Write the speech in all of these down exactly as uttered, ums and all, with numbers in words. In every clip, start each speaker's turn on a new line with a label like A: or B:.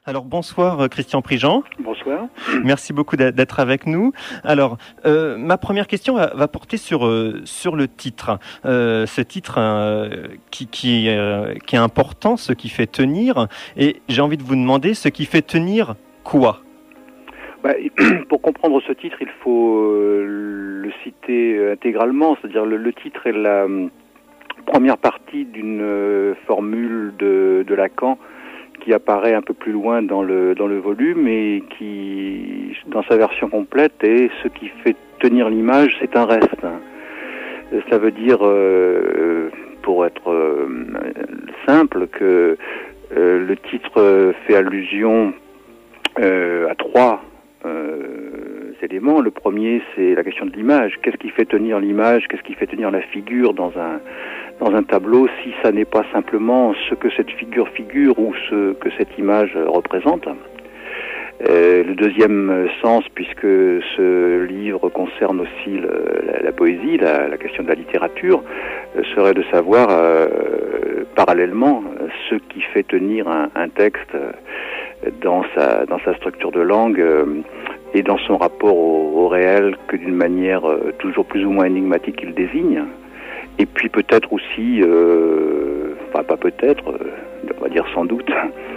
A: Alors bonsoir Christian Prigent.
B: Bonsoir.
A: Merci beaucoup d'être avec nous. Alors euh, ma première question va, va porter sur euh, sur le titre. Euh, ce titre euh, qui qui, euh, qui est important, ce qui fait tenir. Et j'ai envie de vous demander ce qui fait tenir quoi.
B: Bah, pour comprendre ce titre, il faut euh, le citer intégralement, c'est-à-dire le, le titre est la euh, première partie d'une euh, formule de, de Lacan qui apparaît un peu plus loin dans le dans le volume et qui, dans sa version complète, est ce qui fait tenir l'image, c'est un reste. Ça veut dire, euh, pour être euh, simple, que euh, le titre fait allusion euh, à trois euh, éléments. Le premier, c'est la question de l'image. Qu'est-ce qui fait tenir l'image? Qu'est-ce qui fait tenir la figure dans un dans un tableau, si ça n'est pas simplement ce que cette figure figure ou ce que cette image représente. Euh, le deuxième sens, puisque ce livre concerne aussi le, la, la poésie, la, la question de la littérature, euh, serait de savoir euh, parallèlement ce qui fait tenir un, un texte dans sa, dans sa structure de langue euh, et dans son rapport au, au réel, que d'une manière euh, toujours plus ou moins énigmatique il désigne. Et puis peut-être aussi, euh, enfin pas peut-être, euh, on va dire sans doute,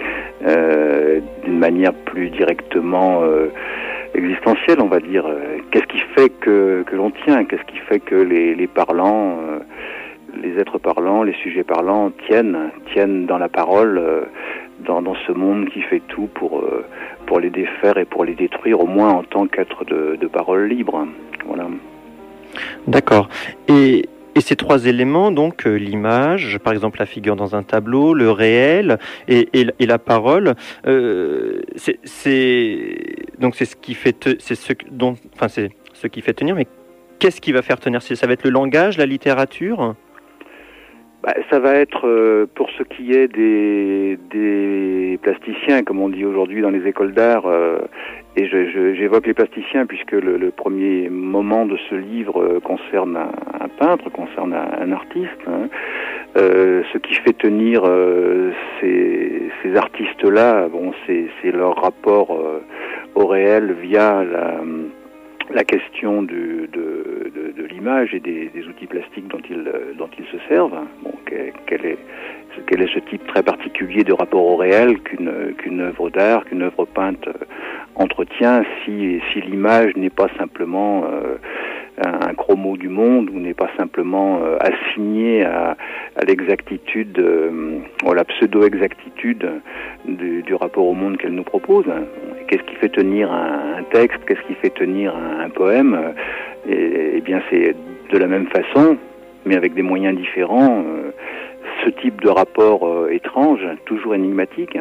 B: euh, d'une manière plus directement euh, existentielle, on va dire. Euh, qu'est-ce qui fait que, que l'on tient? Qu'est-ce qui fait que les, les parlants, euh, les êtres parlants, les sujets parlants tiennent, tiennent dans la parole, euh, dans, dans ce monde qui fait tout pour, euh, pour les défaire et pour les détruire, au moins en tant qu'être de, de parole libre. Voilà.
A: D'accord. Et Et ces trois éléments, donc euh, l'image, par exemple la figure dans un tableau, le réel et, et, et la parole, euh, c'est, c'est donc c'est ce qui fait, te, c'est ce dont, enfin c'est ce qui fait tenir. Mais qu'est-ce qui va faire tenir? Ça va être le langage, la littérature?
B: Bah, ça va être, euh, pour ce qui est des, des plasticiens, comme on dit aujourd'hui dans les écoles d'art, euh, et je, je, j'évoque les plasticiens puisque le, le premier moment de ce livre euh, concerne un, un peintre, concerne un, un artiste. Hein. Euh, ce qui fait tenir euh, ces, ces artistes-là, bon, c'est, c'est leur rapport euh, au réel via la... la question du, de, de, de l'image et des, des outils plastiques dont ils, dont ils se servent. Bon, quel est, quel est ce type très particulier de rapport au réel qu'une, qu'une œuvre d'art, qu'une œuvre peinte entretient si, si l'image n'est pas simplement euh, un, un chromo du monde ou n'est pas simplement euh, assignée à, à l'exactitude, euh, ou à la pseudo-exactitude du, du rapport au monde qu'elle nous propose. Qu'est-ce qui fait tenir un, un texte? Qu'est-ce qui fait tenir un, un poème? Et, et bien, c'est de la même façon, mais avec des moyens différents, euh, ce type de rapport euh, étrange, toujours énigmatique,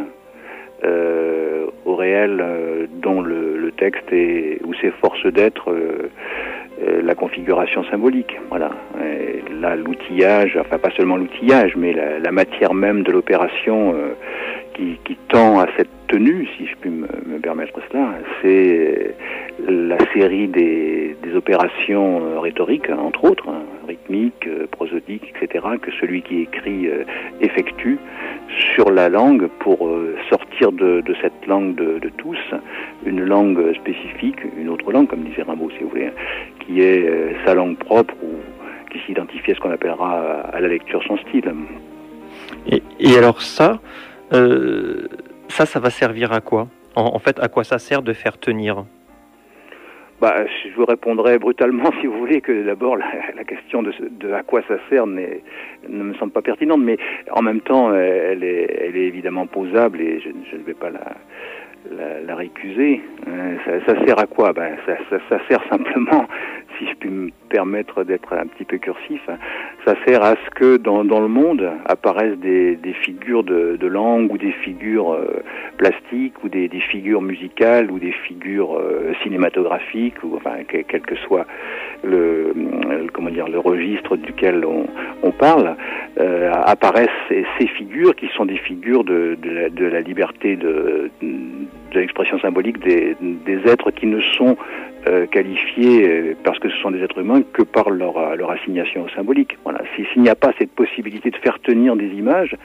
B: euh, au réel euh, dont le, le texte est, ou s'efforce d'être euh, euh, la configuration symbolique. Voilà. Et là, l'outillage, enfin pas seulement l'outillage, mais la, la matière même de l'opération euh, qui, qui tend à cette tenue, si je puis me, me permettre cela, c'est la série des, des opérations euh, rhétoriques, hein, entre autres, hein, rythmiques, euh, prosodiques, et cetera, que celui qui écrit euh, effectue sur la langue pour euh, sortir de, de cette langue de, de tous une langue spécifique, une autre langue, comme disait Rimbaud, si vous voulez, qui est euh, sa langue propre ou qui s'identifie à ce qu'on appellera à la lecture son style.
A: Et, et alors ça, euh, ça, ça va servir à quoi? En, en fait, à quoi ça sert de faire tenir?
B: Bah, je vous répondrai brutalement, si vous voulez, que d'abord la, la question de, de à quoi ça sert n'est, ne me semble pas pertinente, mais en même temps, elle est, elle est évidemment posable et je, je ne vais pas la, la, la récuser. Ça, ça sert à quoi? Ben, ça, ça, ça sert simplement, si je puis me permettre d'être un petit peu cursif, ça sert à ce que dans, dans le monde apparaissent des, des figures de, de langue ou des figures euh, plastiques ou des, des figures musicales ou des figures euh, cinématographiques ou enfin quel, quel que soit le, le comment dire le registre duquel on, on parle, euh, apparaissent ces, ces figures qui sont des figures de, de, la, de la liberté de, de l'expression symbolique des, des êtres qui ne sont Euh, qualifiés euh, parce que ce sont des êtres humains que par leur, leur assignation symbolique. Voilà. Si, s'il n'y a pas cette possibilité de faire tenir des images,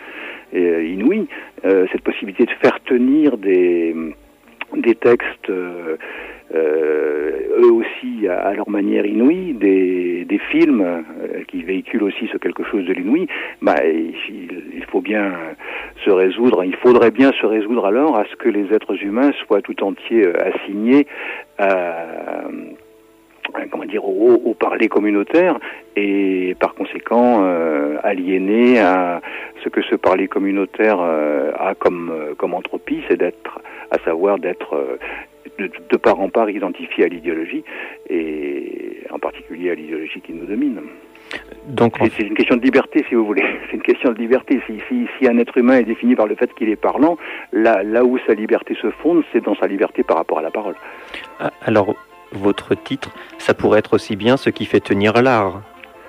B: euh, inouïe, euh, cette possibilité de faire tenir des, des textes euh, euh, eux aussi à, à leur manière inouïe, des, des films euh, qui véhiculent aussi ce quelque chose de l'inouï, bah, il, il faut bien se résoudre, il faudrait bien se résoudre alors à ce que les êtres humains soient tout entiers euh, assignés à, comment dire, au, au parler communautaire et par conséquent euh, aliénés à ce que ce parler communautaire euh, a comme, euh, comme entropie, c'est d'être, à savoir d'être euh, de, de part en part identifié à l'idéologie et en particulier à l'idéologie qui nous domine. Donc, c'est, c'est une question de liberté, si vous voulez. C'est une question de liberté. Si, si, si un être humain est défini par le fait qu'il est parlant, là, là où sa liberté se fonde, c'est dans sa liberté par rapport à la parole.
A: Alors, votre titre, ça pourrait être aussi bien ce qui fait tenir l'art.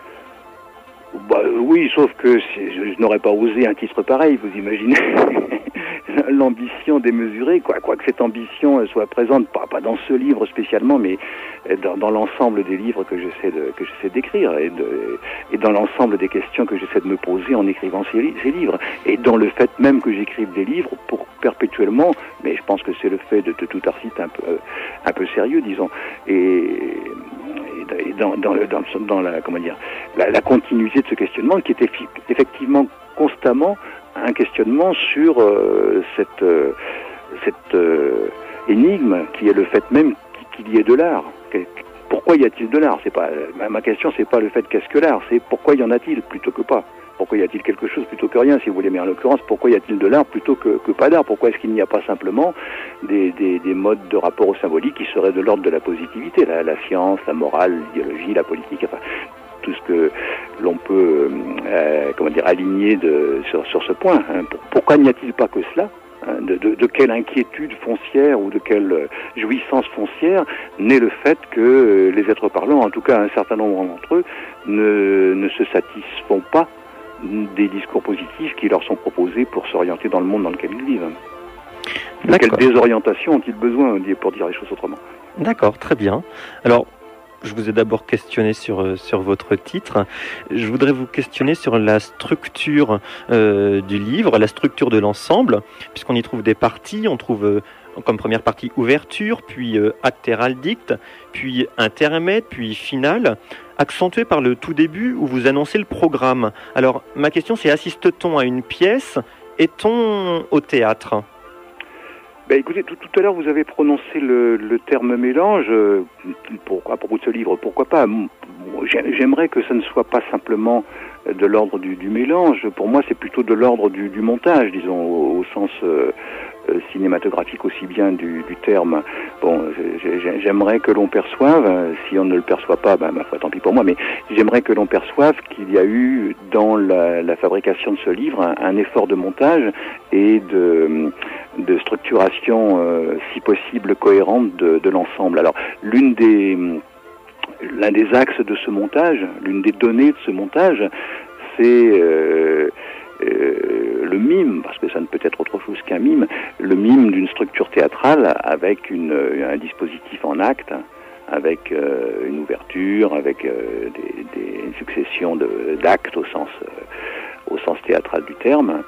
B: Bah, oui, sauf que je, je n'aurais pas osé un titre pareil, vous imaginez. L'ambition démesurée, quoi, quoi que cette ambition soit présente, pas, pas dans ce livre spécialement, mais dans, dans l'ensemble des livres que j'essaie de, que j'essaie d'écrire et, de, et dans l'ensemble des questions que j'essaie de me poser en écrivant ces, ces livres, et dans le fait même que j'écrive des livres pour perpétuellement, mais je pense que c'est le fait de, de tout artiste un peu, un peu sérieux, disons, et, et dans, dans, le, dans, dans la, comment dire, la, la continuité de ce questionnement qui est effectivement constamment un questionnement sur euh, cette, euh, cette euh, énigme qui est le fait même qu'il y ait de l'art. Pourquoi y a-t-il de l'art? C'est pas ma question, c'est pas le fait qu'est-ce que l'art, c'est pourquoi y en a-t-il plutôt que pas. Pourquoi y a-t-il quelque chose plutôt que rien, si vous voulez, mais en l'occurrence, pourquoi y a-t-il de l'art plutôt que, que pas d'art? Pourquoi est-ce qu'il n'y a pas simplement des, des, des modes de rapport au symbolique qui seraient de l'ordre de la positivité, la, la science, la morale, l'idéologie, la politique, enfin tout ce que l'on peut euh, comment dire aligner de, sur, sur ce point. Hein. Pourquoi n'y a-t-il pas que cela? De, de, de quelle inquiétude foncière ou de quelle jouissance foncière naît le fait que les êtres parlants, en tout cas un certain nombre d'entre eux, ne, ne se satisfont pas des discours positifs qui leur sont proposés pour s'orienter dans le monde dans lequel ils vivent. De quelle désorientation ont-ils besoin, pour dire les choses autrement?
A: D'accord, très bien. Alors, je vous ai d'abord questionné sur, sur votre titre. Je voudrais vous questionner sur la structure euh, du livre, la structure de l'ensemble, puisqu'on y trouve des parties. On trouve euh, comme première partie ouverture, puis euh, acte héraldique, puis intermède, puis finale, accentué par le tout début où vous annoncez le programme. Alors, ma question c'est, assiste-t-on à une pièce? Est-on au théâtre?
B: Ben écoutez, tout, tout à l'heure vous avez prononcé le, le terme mélange. Euh, pour, à propos de ce livre, pourquoi pas? J'aimerais que ça ne soit pas simplement de l'ordre du, du mélange. Pour moi, c'est plutôt de l'ordre du, du montage, disons, au, au sens euh, euh, cinématographique aussi bien du, du terme. Bon, j'aimerais que l'on perçoive, si on ne le perçoit pas, ben ma foi, tant pis pour moi, mais j'aimerais que l'on perçoive qu'il y a eu dans la, la fabrication de ce livre un, un effort de montage et de, de structuration, euh, si possible, cohérente de, de l'ensemble. Alors, l'une des L'un des axes de ce montage, l'une des données de ce montage, c'est euh, euh, le mime, parce que ça ne peut être autre chose qu'un mime, le mime d'une structure théâtrale avec une, un dispositif en acte, avec euh, une ouverture, avec euh, des, des, une succession de, d'actes au sens, euh, au sens théâtral du terme,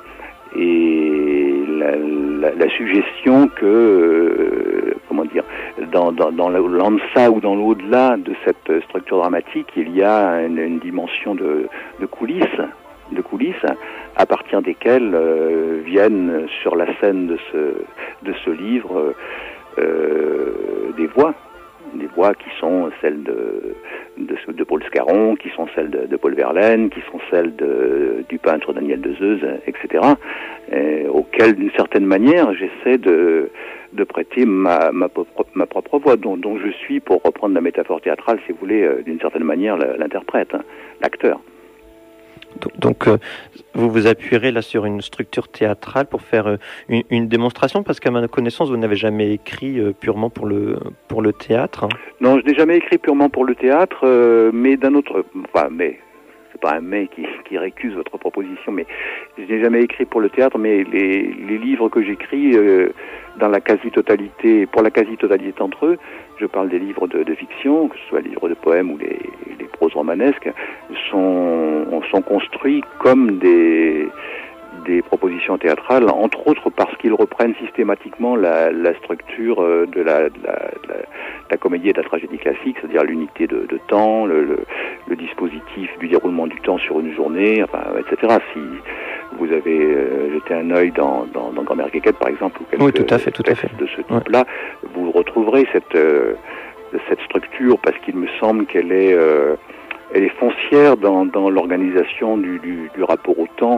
B: et la, la, la suggestion que, euh, comment dire, dans, dans, dans l'en deçà ou dans l'au-delà de cette structure dramatique, il y a une, une dimension de, de coulisses, de coulisses, à partir desquelles euh, viennent sur la scène de ce, de ce livre euh, des voix. Des voix qui sont celles de, de, de Paul Scarron, qui sont celles de, de Paul Verlaine, qui sont celles de, du peintre Daniel Dezeuze, et cetera, et auxquelles, d'une certaine manière, j'essaie de, de prêter ma, ma, ma propre voix, dont, dont je suis, pour reprendre la métaphore théâtrale, si vous voulez, d'une certaine manière, l'interprète, hein, l'acteur.
A: Donc, euh, vous vous appuierez là sur une structure théâtrale pour faire euh, une, une démonstration, parce qu'à ma connaissance, vous n'avez jamais écrit euh, purement pour le pour le théâtre.
B: Non, je n'ai jamais écrit purement pour le théâtre, euh, mais d'un autre, enfin, mais c'est pas un mais qui, qui récuse votre proposition, mais je n'ai jamais écrit pour le théâtre, mais les, les livres que j'écris, euh, dans la quasi-totalité, pour la quasi-totalité d'entre eux, je parle des livres de, de fiction, que ce soit les livres de poèmes ou les, les proses romanesques, sont, sont construits comme des, des propositions théâtrales, entre autres parce qu'ils reprennent systématiquement la, la structure de la, de la, de la, de la comédie et de la tragédie classique, c'est-à-dire l'unité de, de temps, le, le, le dispositif du déroulement du temps sur une journée, enfin, et cetera. Si vous avez euh, jeté un œil dans, dans, dans Grand-mère Quéquette, par exemple, ou quelques
A: oui, tout à fait, tout à fait.
B: de ce type-là, ouais. Vous retrouverez cette, euh, cette structure parce qu'il me semble qu'elle est, euh, elle est foncière dans, dans l'organisation du, du, du rapport au temps,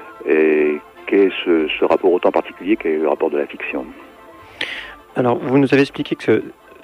B: et qu'est ce, ce rapport au temps particulier qu'est le rapport de la fiction.
A: Alors, vous nous avez expliqué que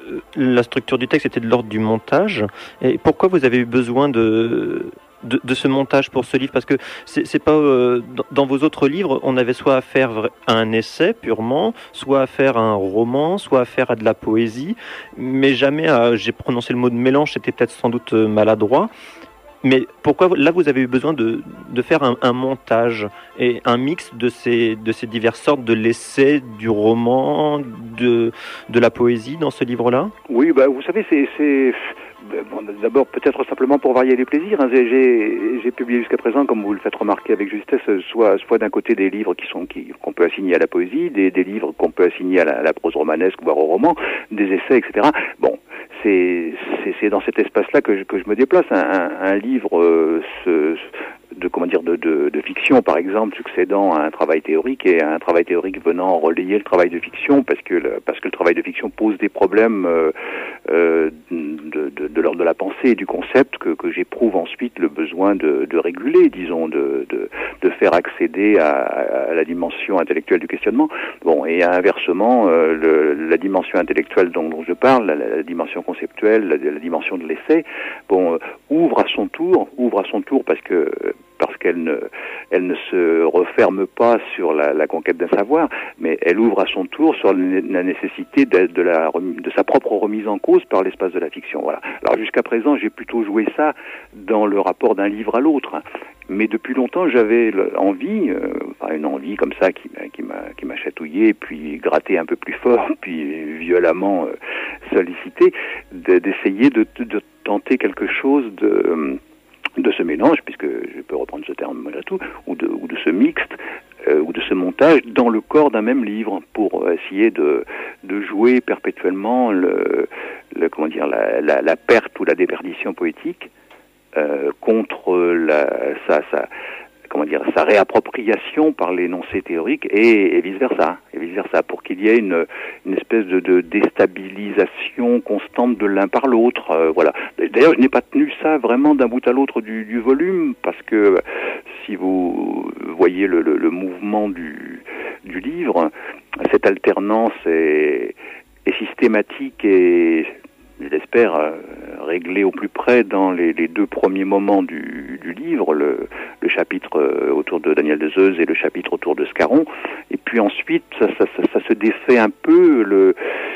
A: la structure du texte était de l'ordre du montage. Et pourquoi vous avez eu besoin de, de, de ce montage pour ce livre? Parce que c'est, c'est pas euh, dans vos autres livres, on avait soit affaire à un essai purement, soit affaire à un roman, soit affaire à de la poésie, mais jamais à, j'ai prononcé le mot de mélange, c'était peut-être sans doute maladroit. Mais pourquoi là vous avez eu besoin de, de faire un, un montage et un mix de ces, de ces diverses sortes de l'essai, du roman, de, de la poésie dans ce livre-là?
B: Oui, bah, vous savez, c'est, c'est... Bon, d'abord peut-être simplement pour varier les plaisirs. Hein. J'ai, j'ai publié jusqu'à présent, comme vous le faites remarquer avec justesse, soit, soit d'un côté des livres qui sont qui, qu'on peut assigner à la poésie, des, des livres qu'on peut assigner à la, à la prose romanesque, voire au roman, des essais, et cetera. Bon, c'est, c'est, c'est dans cet espace-là que je, que je me déplace. Un, un, un livre euh, se, de comment dire de, de, de fiction, par exemple, succédant à un travail théorique et à un travail théorique venant relayer le travail de fiction, parce que le, parce que le travail de fiction pose des problèmes euh, euh, de, de, de l'ordre de la pensée et du concept que, que j'éprouve ensuite le besoin de, de réguler, disons, de, de, de faire accéder à, à la dimension intellectuelle du questionnement. Bon, et inversement, euh, le, la dimension intellectuelle dont, dont je parle, la, la dimension conceptuelle, la, la dimension de l'essai, bon, euh, ouvre à son tour, ouvre à son tour parce que parce qu'elle ne, elle ne se referme pas sur la, la conquête d'un savoir, mais elle ouvre à son tour sur la nécessité de, de, la, de sa propre remise en cause par l'espace de la fiction. Voilà. Alors jusqu'à présent, j'ai plutôt joué ça dans le rapport d'un livre à l'autre, mais depuis longtemps, j'avais envie, euh, enfin une envie comme ça qui, qui m'a, qui m'a chatouillé, puis gratté un peu plus fort, puis violemment euh, sollicité, de, d'essayer de, de tenter quelque chose de de ce mélange, puisque je peux reprendre ce terme malgré tout, ou de, ou de ce mixte, euh, ou de ce montage dans le corps d'un même livre, pour essayer de, de jouer perpétuellement le, le comment dire, la, la, la perte ou la déperdition poétique euh, contre la, sa, sa, comment dire, sa réappropriation par l'énoncé théorique et, et vice versa, et vice versa, pour qu'il y ait une, une espèce de, de déstabilisation constante de l'un par l'autre. Euh, voilà. D'ailleurs, je n'ai pas tenu ça vraiment d'un bout à l'autre du, du volume, parce que si vous voyez le, le, le mouvement du, du livre, cette alternance est, est systématique et, je l'espère, euh, réglé au plus près dans les, les deux premiers moments du, du livre, le, le chapitre euh, autour de Daniel Dezeuse et le chapitre autour de Scarron. Et puis ensuite, ça, ça, ça, ça se défait un peu, le,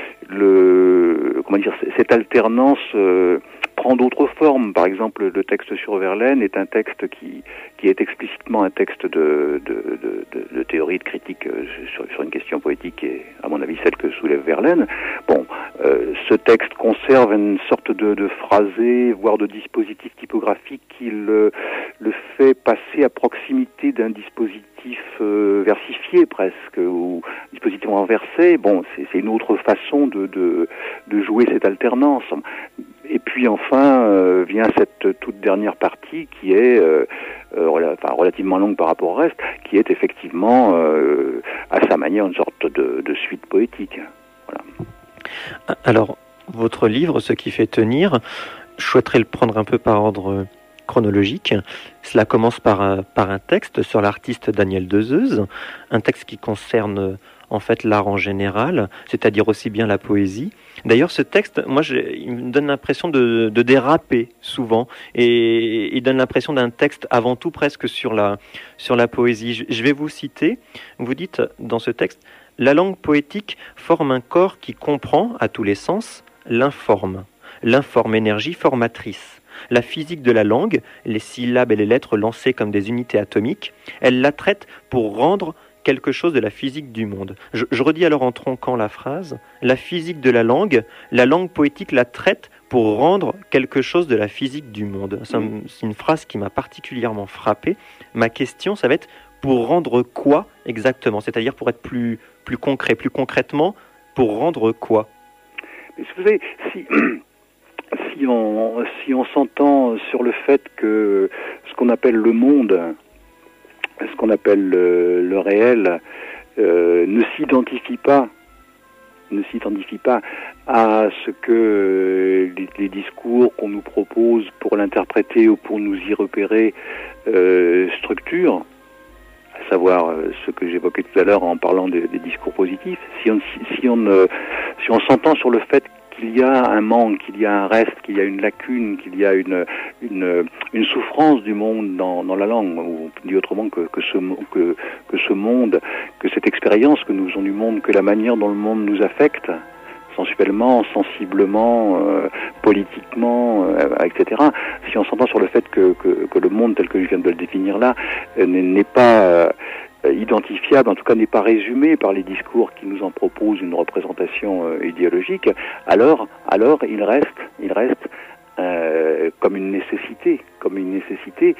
B: le comment dire, cette alternance euh, prend d'autres formes. Par exemple, le texte sur Verlaine est un texte qui, qui est explicitement un texte de, de, de, de, de théorie, de critique euh, sur, sur une question poétique, et à mon avis celle que soulève Verlaine. Bon, euh, ce texte conserve une sorte de, de phrasé, voire de dispositif typographique qui le, le fait passer à proximité d'un dispositif euh, versifié presque, ou dispositif renversé. Bon, c'est, c'est une autre façon de, de, de jouer cette alternance. Et puis enfin euh, vient cette toute dernière partie qui est euh, euh, rela- enfin, relativement longue par rapport au reste, qui est effectivement euh, à sa manière une sorte de, de suite poétique. Voilà.
A: Alors, votre livre, Ce qui fait tenir, je souhaiterais le prendre un peu par ordre chronologique. Cela commence par un, par un texte sur l'artiste Daniel Dezeuse, un texte qui concerne en fait l'art en général, c'est-à-dire aussi bien la poésie. D'ailleurs, ce texte, moi, je, il me donne l'impression de, de déraper souvent, et il donne l'impression d'un texte avant tout presque sur la, sur la poésie. Je, je vais vous citer, vous dites dans ce texte: « La langue poétique forme un corps qui comprend, à tous les sens, l'informe, l'informe énergie formatrice. La physique de la langue, les syllabes et les lettres lancées comme des unités atomiques, elle la traite pour rendre quelque chose de la physique du monde. » Je, je redis alors en tronquant la phrase: la physique de la langue, la langue poétique la traite pour rendre quelque chose de la physique du monde. C'est, un, c'est une phrase qui m'a particulièrement frappé. Ma question, ça va être: pour rendre quoi exactement? C'est-à-dire pour être plus, plus concret, plus concrètement, pour rendre quoi?
B: Mais vous savez, si, si on, si on s'entend sur le fait que ce qu'on appelle le monde, ce qu'on appelle le, le réel, euh, ne s'identifie pas, ne s'identifie pas à ce que les, les discours qu'on nous propose pour l'interpréter ou pour nous y repérer euh, structurent, à savoir ce que j'évoquais tout à l'heure en parlant des, des discours positifs. Si on, si, si on, euh, si on s'entend sur le fait qu'il y a un manque, qu'il y a un reste, qu'il y a une lacune, qu'il y a une, une, une souffrance du monde dans, dans la langue, ou dit autrement que, que, ce, que, que ce monde, que cette expérience que nous faisons du monde, que la manière dont le monde nous affecte, sensuellement, sensiblement, euh, politiquement, euh, et cetera. Si on s'entend sur le fait que, que, que le monde tel que je viens de le définir là euh, n'est pas euh, identifiable, en tout cas n'est pas résumé par les discours qui nous en proposent une représentation euh, idéologique, alors, alors il reste, il reste euh, comme une nécessité, comme une nécessité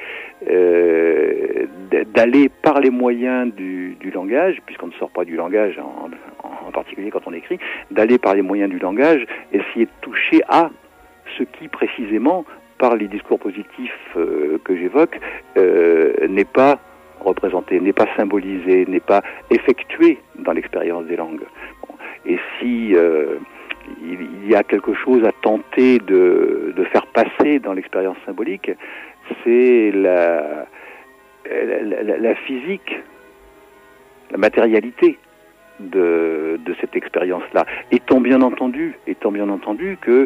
B: euh, d'aller par les moyens du, du langage, puisqu'on ne sort pas du langage en, en particulier quand on écrit, d'aller par les moyens du langage, essayer de toucher à ce qui précisément, par les discours positifs euh, que j'évoque, euh, n'est pas représenté, n'est pas symbolisé, n'est pas effectué dans l'expérience des langues. Bon. Et si euh, il y a quelque chose à tenter de, de faire passer dans l'expérience symbolique, c'est la, la, la, la physique, la matérialité de, de cette expérience-là. Étant bien entendu, étant bien entendu que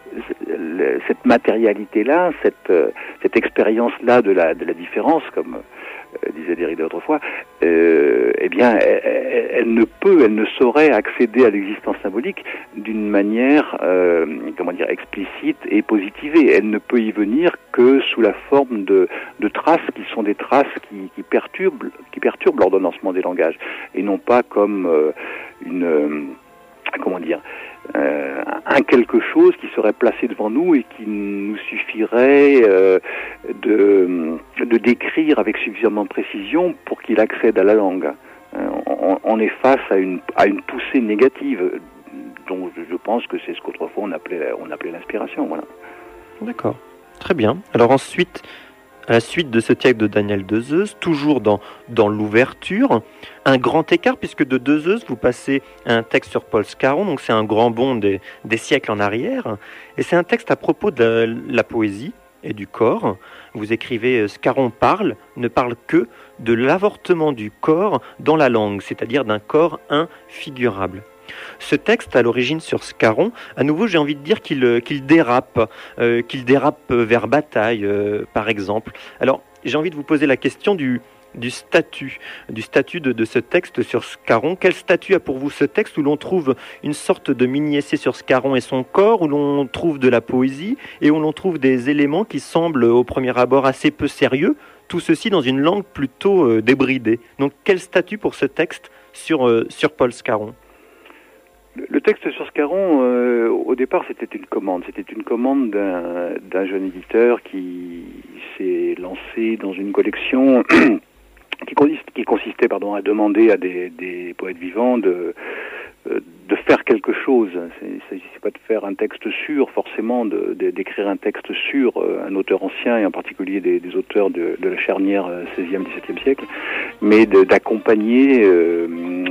B: cette matérialité-là, cette, cette expérience-là de la, de la différence, comme euh, disait Derrida autrefois, euh, eh bien, elle, elle ne peut, elle ne saurait accéder à l'existence symbolique d'une manière, euh, comment dire, explicite et positivée. Elle ne peut y venir que sous la forme de, de traces qui sont des traces qui, qui perturbent, qui perturbent l'ordonnancement des langages, et non pas comme euh, une, euh, comment dire, Euh, un quelque chose qui serait placé devant nous et qui nous suffirait euh, de, de décrire avec suffisamment de précision pour qu'il accède à la langue. Euh, on, on est face à une, à une poussée négative, dont je, je pense que c'est ce qu'autrefois on appelait, on appelait l'inspiration. Voilà.
A: D'accord, très bien. Alors ensuite, à la suite de ce texte de Daniel Dezeuse, toujours dans, dans l'ouverture, un grand écart, puisque de Dezeuse, vous passez à un texte sur Paul Scarron, donc c'est un grand bond des, des siècles en arrière, et c'est un texte à propos de la, la poésie et du corps. Vous écrivez « Scarron parle, ne parle que de l'avortement du corps dans la langue, c'est-à-dire d'un corps infigurable ». Ce texte, à l'origine sur Scarron, à nouveau, j'ai envie de dire qu'il qu'il dérape, euh, qu'il dérape vers Bataille, euh, par exemple. Alors, j'ai envie de vous poser la question du, du statut, du statut de, de ce texte sur Scarron. Quel statut a pour vous ce texte où l'on trouve une sorte de mini-essai sur Scarron et son corps, où l'on trouve de la poésie et où l'on trouve des éléments qui semblent au premier abord assez peu sérieux, tout ceci dans une langue plutôt euh, débridée. Donc, quel statut pour ce texte sur, euh, sur Paul Scarron ?
B: Le texte sur Scarron, euh, au départ, c'était une commande. C'était une commande d'un, d'un jeune éditeur qui s'est lancé dans une collection qui, consiste, qui consistait pardon, à demander à des, des poètes vivants de, de faire quelque chose. Il ne s'agissait pas de faire un texte sûr, forcément, de, de, d'écrire un texte sur un auteur ancien, et en particulier des, des auteurs de, de la charnière seizième dix-septième siècle, mais de, d'accompagner euh,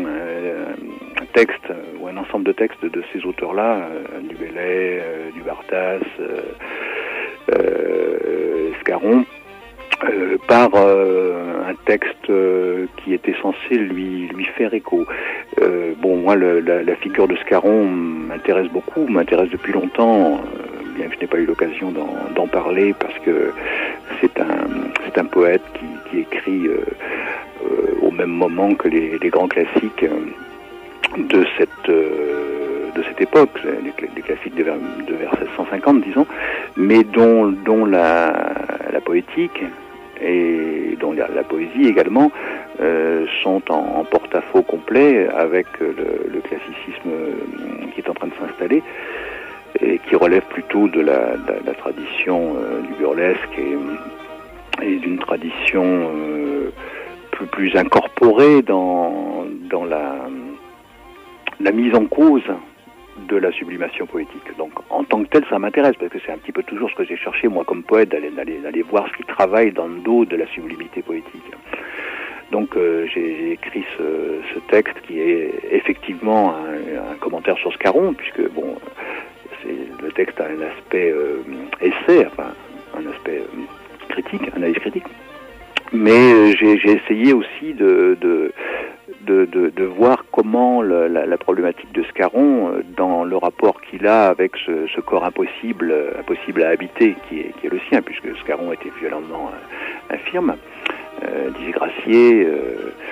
B: un texte ou un ensemble de textes de ces auteurs-là, euh, du Bellay, euh, du Barthas, euh, euh, Scarron, euh, par euh, un texte euh, qui était censé lui lui faire écho. Euh, bon, moi, le, la, la figure de Scarron m'intéresse beaucoup, m'intéresse depuis longtemps, euh, bien que je n'ai pas eu l'occasion d'en, d'en parler, parce que c'est un c'est un poète qui, qui écrit euh, euh, au même moment que les, les grands classiques euh, de cette euh, de cette époque, les, les classiques de vers, de vers seize cent cinquante, disons, mais dont dont la la poétique et dont la, la poésie également euh, sont en, en porte-à-faux complet avec le, le classicisme qui est en train de s'installer et qui relève plutôt de la, de la tradition euh, du burlesque et, et d'une tradition euh, plus, plus incorporé dans, dans la, la mise en cause de la sublimation poétique. Donc, en tant que tel, ça m'intéresse, parce que c'est un petit peu toujours ce que j'ai cherché, moi, comme poète, d'aller, d'aller, d'aller voir ce qui travaille dans le dos de la sublimité poétique. Donc, euh, j'ai, j'ai écrit ce, ce texte qui est effectivement un, un commentaire sur Scarron, puisque, bon, c'est, le texte a un aspect euh, essai, enfin, un aspect euh, critique, analyse critique. Mais euh, j'ai, j'ai essayé aussi de... de De, de, de voir comment le, la, la problématique de Scarron, dans le rapport qu'il a avec ce, ce corps impossible, impossible à habiter, qui est, qui est le sien, puisque Scarron était violemment infirme, euh, disgracié, euh,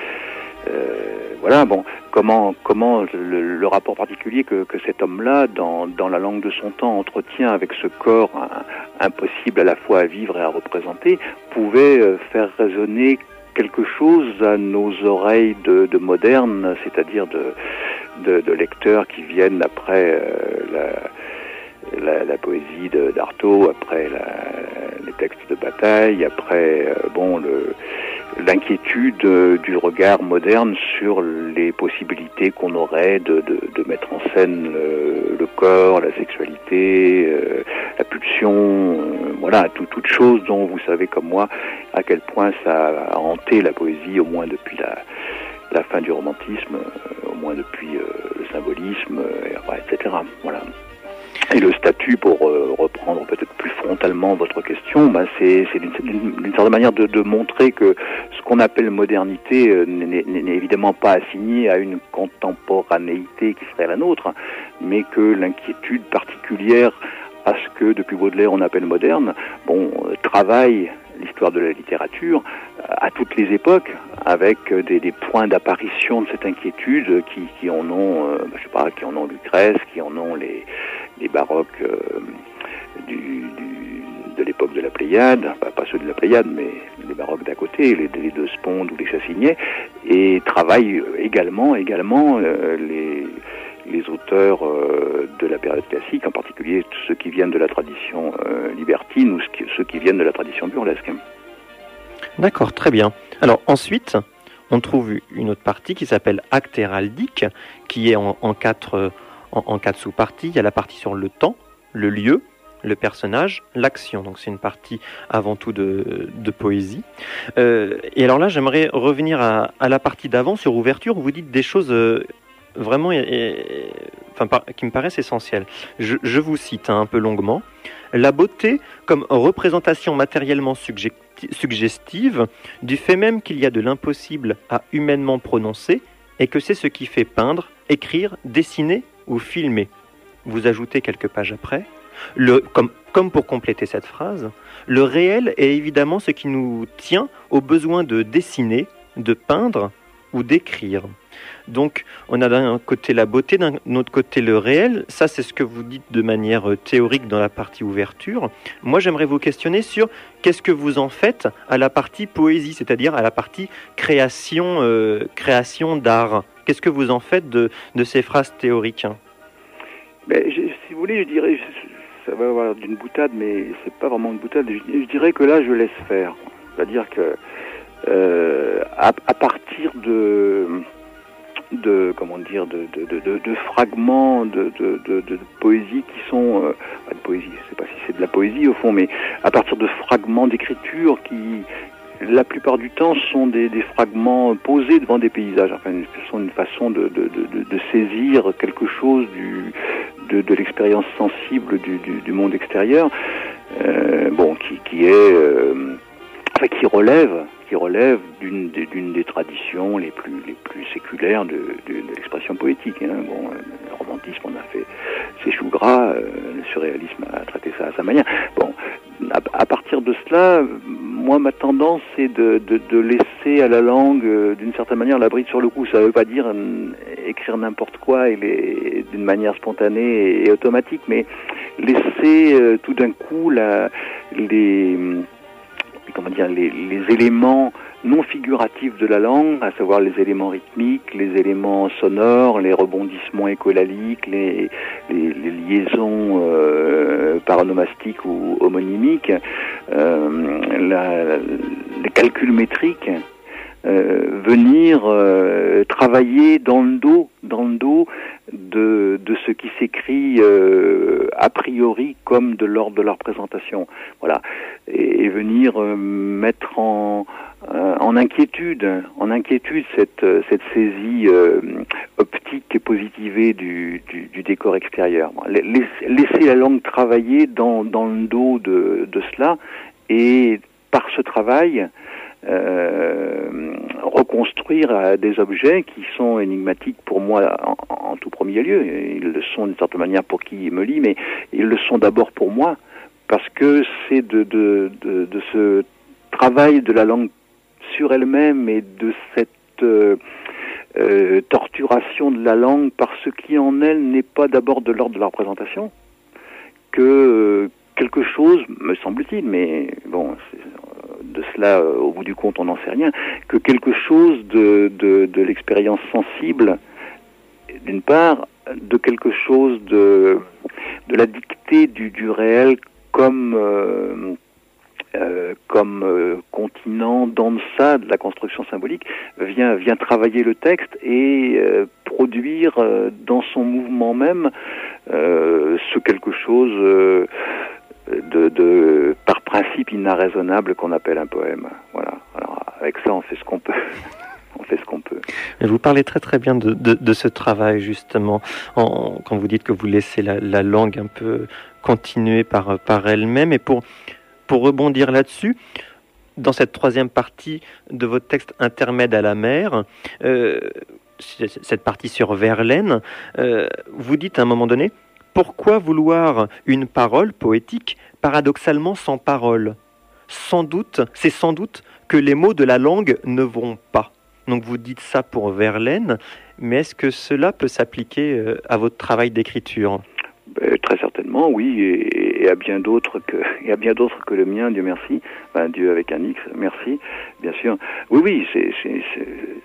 B: euh, voilà. Bon, comment, comment le, le rapport particulier que, que cet homme-là, dans, dans la langue de son temps, entretient avec ce corps hein, impossible à la fois à vivre et à représenter, pouvait faire résonner quelque chose à nos oreilles de, de modernes, c'est-à-dire de, de, de lecteurs qui viennent après euh, la, la, la poésie de, d'Artaud, après la, les textes de Bataille, après euh, bon le, l'inquiétude du regard moderne sur les possibilités qu'on aurait de, de, de mettre en scène le, le corps, la sexualité, euh, la pulsion, euh, voilà, tout, toutes choses dont vous savez comme moi à quel point ça a hanté la poésie, au moins depuis la, la fin du romantisme, euh, au moins depuis euh, le symbolisme, euh, et, enfin, et cetera. Voilà. Et le statut, pour euh, reprendre peut-être plus frontalement votre question, ben c'est, c'est d'une, d'une, d'une certaine manière de, de montrer que ce qu'on appelle modernité euh, n'est, n'est évidemment pas assigné à une contemporanéité qui serait la nôtre, mais que l'inquiétude particulière à ce que depuis Baudelaire on appelle moderne, bon, euh, travaille l'histoire de la littérature à toutes les époques, avec des, des points d'apparition de cette inquiétude qui, qui en ont, euh, je sais pas, qui en ont Lucrèce, qui en ont les, les baroques euh, du, du, de l'époque de la Pléiade, enfin, pas ceux de la Pléiade, mais les baroques d'à côté, les, les deux Spondes ou les Chassiniers, et travaillent également, également euh, les les auteurs euh, de la période classique, en particulier ceux qui viennent de la tradition euh, libertine ou ceux qui viennent de la tradition burlesque.
A: D'accord, très bien. Alors ensuite, on trouve une autre partie qui s'appelle acte héraldique, qui est en, en, quatre, en, en quatre sous-parties. Il y a la partie sur le temps, le lieu, le personnage, l'action. Donc c'est une partie avant tout de, de poésie. Euh, et alors là, j'aimerais revenir à, à la partie d'avant, sur ouverture, où vous dites des choses... Euh, vraiment, et, et, enfin, par, qui me paraissent essentielles. Je, je vous cite hein, un peu longuement. La beauté comme représentation matériellement subjecti- suggestive du fait même qu'il y a de l'impossible à humainement prononcer et que c'est ce qui fait peindre, écrire, dessiner ou filmer. Vous ajoutez quelques pages après. Le, comme, comme pour compléter cette phrase, le réel est évidemment ce qui nous tient au besoin de dessiner, de peindre ou d'écrire. Donc, on a d'un côté la beauté, d'un autre côté le réel. Ça, c'est ce que vous dites de manière théorique dans la partie ouverture. Moi, j'aimerais vous questionner sur qu'est-ce que vous en faites à la partie poésie, c'est-à-dire à la partie création, euh, création d'art. Qu'est-ce que vous en faites de, de ces phrases théoriques?
B: Mais, je, si vous voulez, je dirais, ça va avoir d'une boutade, mais c'est pas vraiment une boutade. Je, je dirais que là, je laisse faire. C'est-à-dire que euh, à, à partir de de comment dire de de de, de, de fragments de, de de de poésie qui sont euh, pas de poésie, je sais pas si c'est de la poésie au fond, mais à partir de fragments d'écriture qui la plupart du temps sont des, des fragments posés devant des paysages, enfin ce sont une façon de de de, de saisir quelque chose du de, de l'expérience sensible du, du, du monde extérieur, euh, bon qui qui est euh, enfin qui relève qui relève d'une, d'une des traditions les plus les plus séculaires de, de, de l'expression poétique. Hein. Bon, le romantisme, on a fait ses choux gras, euh, le surréalisme a traité ça à sa manière. Bon, à, à partir de cela, moi, ma tendance, c'est de, de, de laisser à la langue, euh, d'une certaine manière, la bride sur le cou. Ça ne veut pas dire euh, écrire n'importe quoi et les, d'une manière spontanée et, et automatique, mais laisser euh, tout d'un coup la, les... comment dire, les, les éléments non figuratifs de la langue, à savoir les éléments rythmiques, les éléments sonores, les rebondissements écolaliques, les, les, les liaisons euh, paronomastiques ou homonymiques, euh, la, les calculs métriques, euh, venir euh, travailler dans le dos, dans le dos de, de ce qui s'écrit euh, a priori comme de l'ordre de leur présentation. Voilà, et, et venir euh, mettre en euh, en inquiétude, en inquiétude cette cette saisie euh, optique et positivée du, du, du décor extérieur. Laisser, laisser la langue travailler dans dans le dos de de cela, et par ce travail Euh, reconstruire euh, des objets qui sont énigmatiques pour moi en, en tout premier lieu. Ils le sont d'une certaine manière pour qui me lit, mais ils le sont d'abord pour moi, parce que c'est de, de, de, de ce travail de la langue sur elle-même et de cette euh, euh, torturation de la langue par ce qui en elle n'est pas d'abord de l'ordre de la représentation, que euh, quelque chose, me semble-t-il, mais bon, c'est, de cela, euh, au bout du compte, on n'en sait rien, que quelque chose de, de, de l'expérience sensible, d'une part, de quelque chose de, de la dictée du, du réel comme, euh, euh, comme euh, continent dans ça de la construction symbolique, vient, vient travailler le texte et euh, produire euh, dans son mouvement même euh, ce quelque chose euh, De, de par principe inarraisonnable qu'on appelle un poème. Voilà. Alors avec ça, on fait ce qu'on peut. on fait ce qu'on peut.
A: Vous parlez très très bien de, de, de ce travail justement, en, quand vous dites que vous laissez la, la langue un peu continuer par par elle-même. Et pour pour rebondir là-dessus, dans cette troisième partie de votre texte Intermède à la mer, euh, cette partie sur Verlaine, euh, vous dites à un moment donné: pourquoi vouloir une parole poétique paradoxalement sans parole ? Sans doute, c'est sans doute que les mots de la langue ne vont pas. Donc vous dites ça pour Verlaine, mais est-ce que cela peut s'appliquer à votre travail d'écriture ?
B: Ben, très certainement, oui, et, et à bien d'autres que et à bien d'autres que le mien, Dieu merci, enfin Dieu avec un X, merci, bien sûr. Oui, oui, c'est, c'est, c'est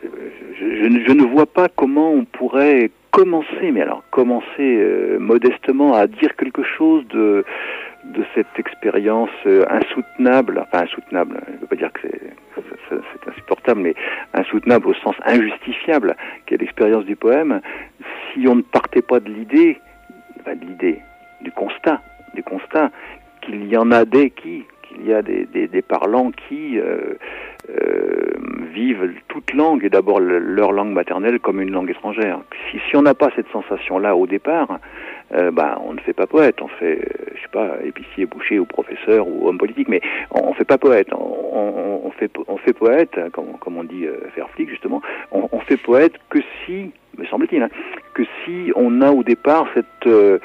B: je, je, je ne vois pas comment on pourrait commencer, mais alors commencer euh, modestement à dire quelque chose de de cette expérience euh, insoutenable, enfin insoutenable, je ne veux pas dire que c'est, c'est, c'est insupportable, mais insoutenable au sens injustifiable, qu'est l'expérience du poème, si on ne partait pas de l'idée, enfin de l'idée, du constat, du constat qu'il y en a des qui, qu'il y a des, des, des parlants qui euh, euh, vivent toute langue, et d'abord le, leur langue maternelle, comme une langue étrangère. Si, si on n'a pas cette sensation-là au départ, euh, bah, on ne fait pas poète, on fait, je sais pas, épicier, boucher ou professeur ou homme politique, mais on, on fait pas poète, on, on, on fait, on fait poète, comme, comme on dit, euh, faire flic justement, on, on fait poète que si, me semble-t-il, hein, que si on a au départ cette euh,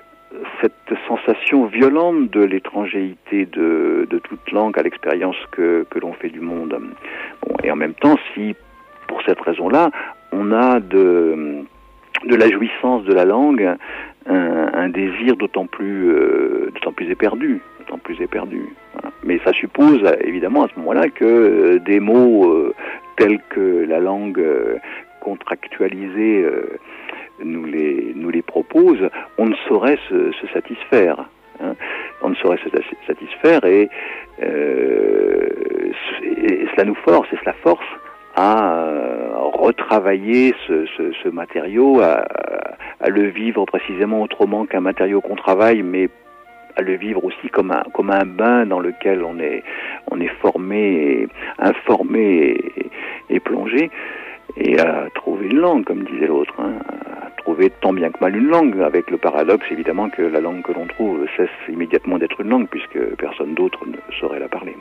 B: cette sensation violente de l'étrangéité de, de toute langue à l'expérience que, que l'on fait du monde. Bon, et en même temps, si, pour cette raison-là, on a de, de la jouissance de la langue un, un désir d'autant plus, euh, d'autant plus éperdu, d'autant plus éperdu. Voilà. Mais ça suppose, évidemment, à ce moment-là, que euh, des mots euh, tels que la langue euh, contractualisée euh, nous les nous les propose, on ne saurait se, se satisfaire. Hein. On ne saurait se satisfaire et, euh, et cela nous force, et cela force à retravailler ce, ce, ce matériau, à, à le vivre précisément autrement qu'un matériau qu'on travaille, mais à le vivre aussi comme un comme un bain dans lequel on est on est formé, et informé et, et plongé. Et à trouver une langue, comme disait l'autre, hein, à trouver tant bien que mal une langue, avec le paradoxe évidemment que la langue que l'on trouve cesse immédiatement d'être une langue, puisque personne d'autre ne saurait la parler.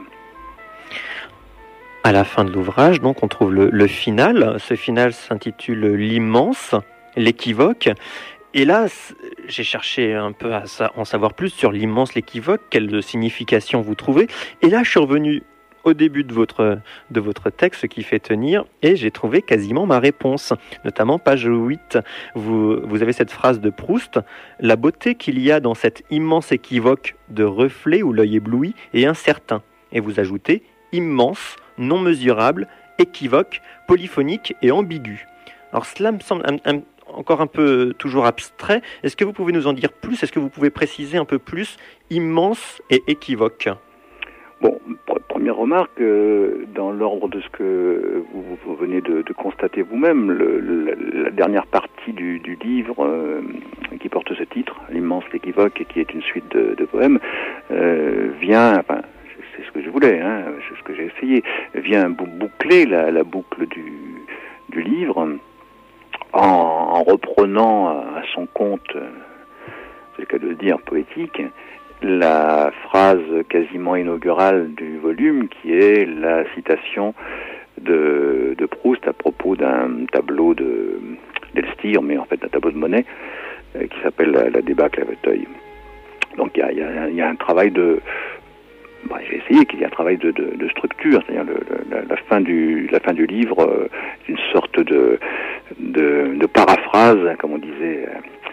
A: À la fin de l'ouvrage, donc, on trouve le, le final. Ce final s'intitule L'immense, l'équivoque. Et là, j'ai cherché un peu à en savoir plus sur l'immense, l'équivoque, quelle signification vous trouvez. Et là, je suis revenu au début de votre, de votre texte, ce qui fait tenir, et j'ai trouvé quasiment ma réponse, notamment page huit. Vous, vous avez cette phrase de Proust: « La beauté qu'il y a dans cet immense équivoque de reflet où l'œil ébloui est incertain. » Et vous ajoutez « immense, non mesurable, équivoque, polyphonique et ambigu. » Alors cela me semble un, un, encore un peu toujours abstrait. Est-ce que vous pouvez nous en dire plus ? Est-ce que vous pouvez préciser un peu plus immense et équivoque ?
B: Bon, première remarque, euh, dans l'ordre de ce que vous, vous venez de, de constater vous-même, le, le, la dernière partie du, du livre euh, qui porte ce titre, L'immense, l'équivoque, et qui est une suite de, de poèmes, euh, vient, enfin, c'est ce que je voulais, hein, c'est ce que j'ai essayé, vient boucler la, la boucle du, du livre en, en reprenant à son compte, c'est le cas de le dire, poétique, la phrase quasiment inaugurale du volume, qui est la citation de, de Proust à propos d'un tableau de d'Elstir, mais en fait d'un tableau de Monet, euh, qui s'appelle La, la débâcle à Vautoil. Donc il y a, y, a, y a un travail de... Bah, j'ai essayé qu'il y ait un travail de, de, de structure, c'est-à-dire le, le, la, la fin du la fin du livre, euh, une sorte de, de de paraphrase, comme on disait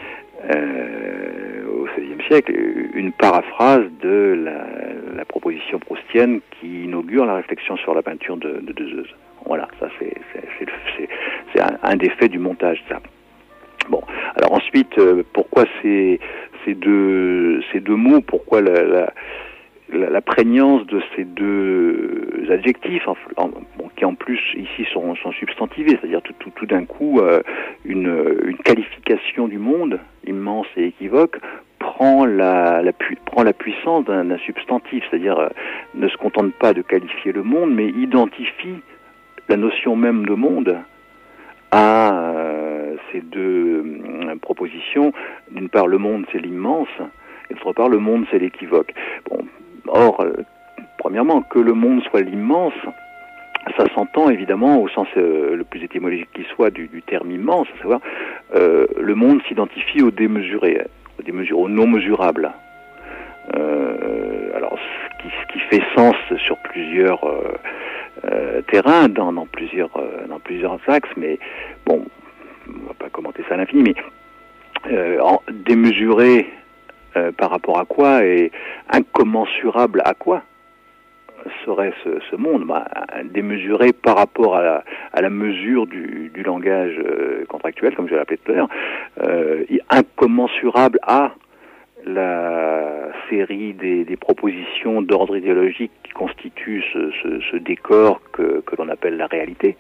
B: euh, au seizième siècle, une paraphrase de la, la proposition proustienne qui inaugure la réflexion sur la peinture de, de Deleuze. Voilà, ça c'est c'est c'est, c'est, c'est un, un des faits du montage, ça. Bon, alors ensuite, euh, pourquoi ces ces deux ces deux mots, pourquoi la, la La, la prégnance de ces deux adjectifs, en, en, bon, qui en plus ici sont, sont substantivés, c'est-à-dire tout, tout, tout d'un coup euh, une, une qualification du monde immense et équivoque prend la, la, pu, prend la puissance d'un, d'un substantif, c'est-à-dire euh, ne se contente pas de qualifier le monde, mais identifie la notion même de monde à euh, ces deux euh, propositions. D'une part, le monde c'est l'immense, et d'autre part, le monde c'est l'équivoque. Bon. Or, euh, premièrement, que le monde soit l'immense, ça s'entend évidemment au sens euh, le plus étymologique qui soit du, du terme immense, à savoir euh, le monde s'identifie au démesuré, au démesuré, au non mesurable. Euh, alors, ce qui, ce qui fait sens sur plusieurs euh, euh, terrains, dans, dans plusieurs euh, dans plusieurs axes, mais bon, on va pas commenter ça à l'infini, mais euh, en démesuré. Euh, par rapport à quoi et incommensurable à quoi serait ce, ce monde, bah, démesuré par rapport à la, à la mesure du, du langage euh, contractuel, comme je l'ai appelé tout à l'heure, euh, incommensurable à la série des, des propositions d'ordre idéologique qui constituent ce, ce, ce décor que, que l'on appelle la réalité.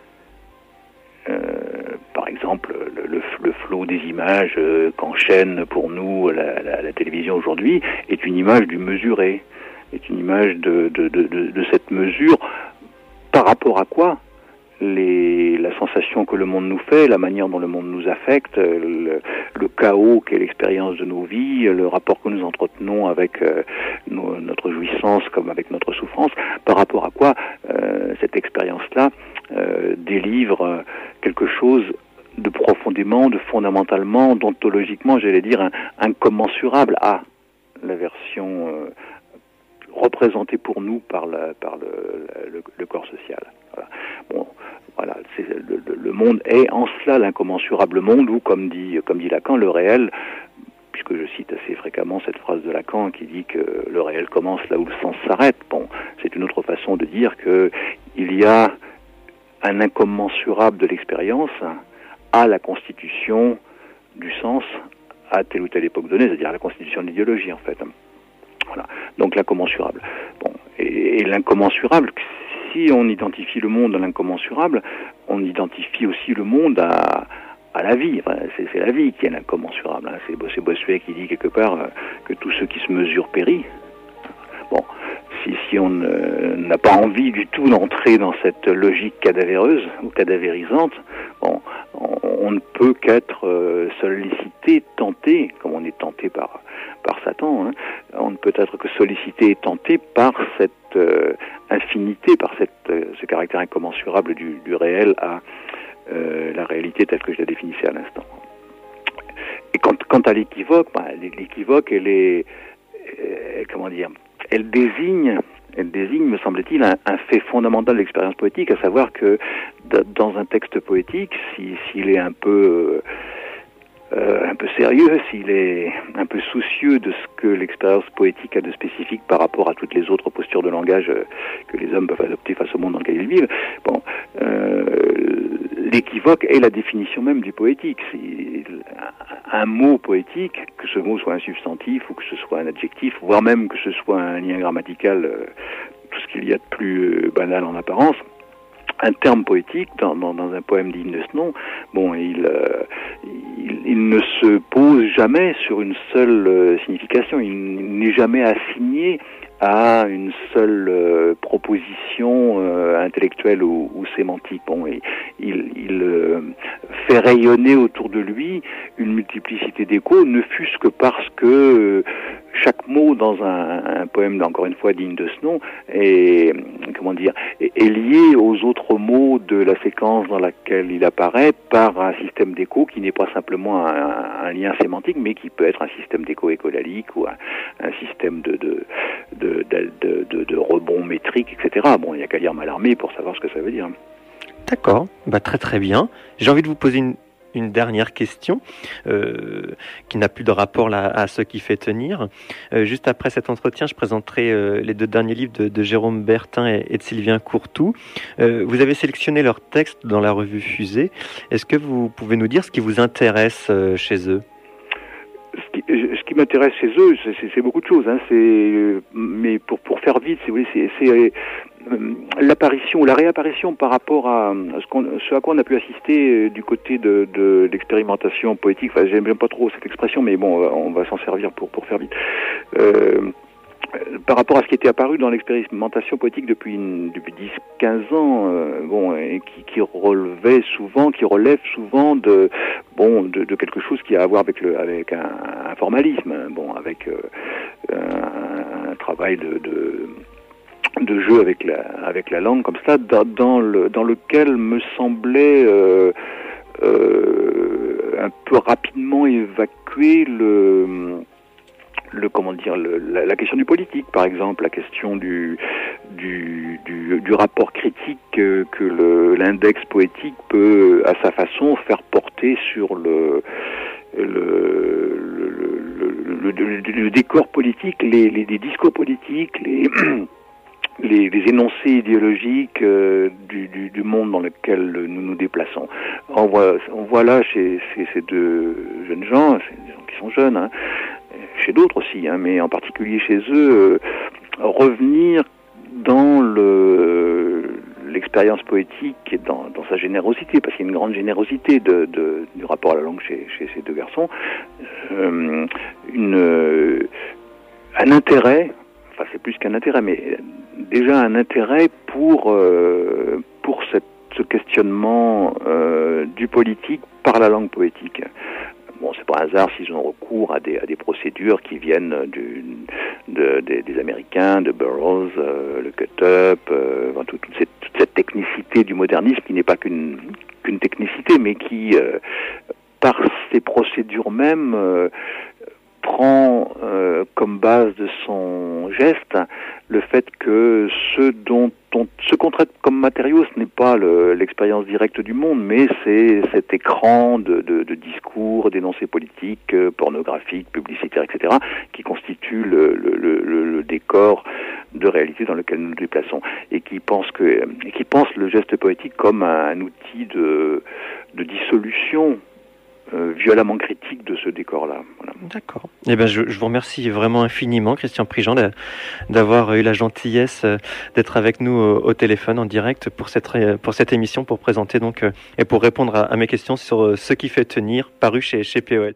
B: Euh, par exemple, le, le, le flot des images euh, qu'enchaîne pour nous la, la, la télévision aujourd'hui est une image du mesuré, est une image de, de, de, de, de cette mesure par rapport à quoi les, la sensation que le monde nous fait, la manière dont le monde nous affecte, le, le chaos qu'est l'expérience de nos vies, le rapport que nous entretenons avec euh, nos, notre jouissance comme avec notre souffrance, par rapport à quoi euh, cette expérience-là euh, délivre euh, quelque chose de profondément, de fondamentalement, d'ontologiquement, j'allais dire, un, incommensurable à la version euh, représentée pour nous par, la, par le, le, le corps social. Voilà. Bon, voilà, c'est, le, le monde est en cela l'incommensurable monde, ou comme dit, comme dit Lacan, le réel, puisque je cite assez fréquemment cette phrase de Lacan qui dit que le réel commence là où le sens s'arrête. Bon, c'est une autre façon de dire que il y a un incommensurable de l'expérience à la constitution du sens à telle ou telle époque donnée, c'est-à-dire à la constitution de l'idéologie en fait. Voilà. Donc l'incommensurable. Bon, et, et l'incommensurable, si on identifie le monde à l'incommensurable, on identifie aussi le monde à, à la vie. Enfin, c'est, c'est la vie qui est l'incommensurable. Hein. C'est, c'est Bossuet qui dit quelque part euh, que tout ce qui se mesure périt. Bon, si, si on euh, n'a pas envie du tout d'entrer dans cette logique cadavéreuse ou cadavérisante, bon, on, on ne peut qu'être euh, sollicité, tenté, comme on est tenté par par Satan, hein, on ne peut être que sollicité et tenté par cette euh, infinité, par cette, euh, ce caractère incommensurable du, du réel à euh, la réalité telle que je la définissais à l'instant. Et quant, quant à l'équivoque, bah, l'équivoque, elle est, euh, comment dire, elle désigne, elle désigne, me semble-t-il, un, un fait fondamental de l'expérience poétique, à savoir que dans un texte poétique, si, s'il est un peu euh, Euh, un peu sérieux, s'il est un peu soucieux de ce que l'expérience poétique a de spécifique par rapport à toutes les autres postures de langage euh, que les hommes peuvent adopter face au monde dans lequel ils vivent, bon, euh, l'équivoque est la définition même du poétique. C'est un mot poétique, que ce mot soit un substantif ou que ce soit un adjectif, voire même que ce soit un lien grammatical euh, tout ce qu'il y a de plus banal en apparence. Un terme poétique dans, dans, dans un poème digne de ce nom, bon, il, euh, il, il ne se pose jamais sur une seule euh, signification, il n'est jamais assigné à une seule euh, proposition euh, intellectuelle ou, ou sémantique. Bon, et il, il euh, fait rayonner autour de lui une multiplicité d'échos, ne fût-ce que parce que euh, chaque mot dans un, un poème, encore une fois digne de ce nom, est, comment dire, est, est lié aux autres mots de la séquence dans laquelle il apparaît par un système d'écho qui n'est pas simplement un, un lien sémantique, mais qui peut être un système d'écho écolalique ou un, un système de, de, de, de, de, de, de rebond métrique, et cetera. Bon, il n'y a qu'à lire Mallarmé pour savoir ce que ça veut dire.
A: D'accord, bah très très bien. J'ai envie de vous poser une Une dernière question euh, qui n'a plus de rapport là, à ce qui fait tenir. Euh, juste après cet entretien, je présenterai euh, les deux derniers livres de, de Jérôme Bertin et, et de Sylvain Courtou. Euh, vous avez sélectionné leurs textes dans la revue Fusée. Est-ce que vous pouvez nous dire ce qui vous intéresse euh, chez eux ?
B: Ce qui, ce qui m'intéresse chez eux, c'est, c'est, c'est beaucoup de choses. Hein. C'est, mais pour, pour faire vite, si vous voulez, c'est, c'est l'apparition ou la réapparition par rapport à ce, qu'on, ce à quoi on a pu assister du côté de, de l'expérimentation poétique. Enfin, j'aime pas trop cette expression, mais bon, on va s'en servir pour, pour faire vite. Euh, par rapport à ce qui était apparu dans l'expérimentation poétique depuis, une, depuis dix quinze ans, euh, bon, et qui, qui relevait souvent, qui relève souvent de, bon, de, de quelque chose qui a à voir avec le, avec un, un formalisme, bon, avec euh, un, un travail de, de de jeu avec la avec la langue comme ça, dans, dans le dans lequel me semblait euh, euh, un peu rapidement évacuer le le comment dire le, la, la question du politique, par exemple, la question du du du, du rapport critique que, que le, l'index poétique peut à sa façon faire porter sur le le le, le, le, le, le décor politique, les, les, les discours politiques, les Les, les énoncés idéologiques euh, du, du, du monde dans lequel nous nous déplaçons. On voit, on voit là chez, chez ces deux jeunes gens, c'est des gens qui sont jeunes, hein, chez d'autres aussi, hein, mais en particulier chez eux, euh, revenir dans le l'expérience poétique et dans, dans sa générosité, parce qu'il y a une grande générosité de, de, du rapport à la langue chez, chez ces deux garçons, euh, une, un intérêt. Enfin, c'est plus qu'un intérêt, mais déjà un intérêt pour euh, pour cette, ce questionnement euh, du politique par la langue poétique. Bon, c'est pas un hasard s'ils ont recours à des à des procédures qui viennent du de, de, des Américains, de Burroughs, euh, le cut-up, euh, enfin, toute, toute, cette, toute cette technicité du modernisme qui n'est pas qu'une qu'une technicité, mais qui euh, par ces procédures mêmes euh, prend euh, comme base de son geste le fait que ce dont on, ce qu'on traite comme matériau, ce n'est pas le, l'expérience directe du monde, mais c'est cet écran de, de, de discours, d'énoncés politiques, euh, pornographiques, publicitaires, et cetera, qui constitue le, le, le, le décor de réalité dans lequel nous nous déplaçons, et qui pense que, et qui pense le geste poétique comme un, un outil de, de dissolution Euh, violemment critique de ce décor-là. Voilà.
A: D'accord. Eh ben, je, je vous remercie vraiment infiniment, Christian Prigent, d'avoir eu la gentillesse d'être avec nous au, au téléphone en direct pour cette pour cette émission, pour présenter donc et pour répondre à, à mes questions sur ce qui fait tenir, paru chez chez P O L.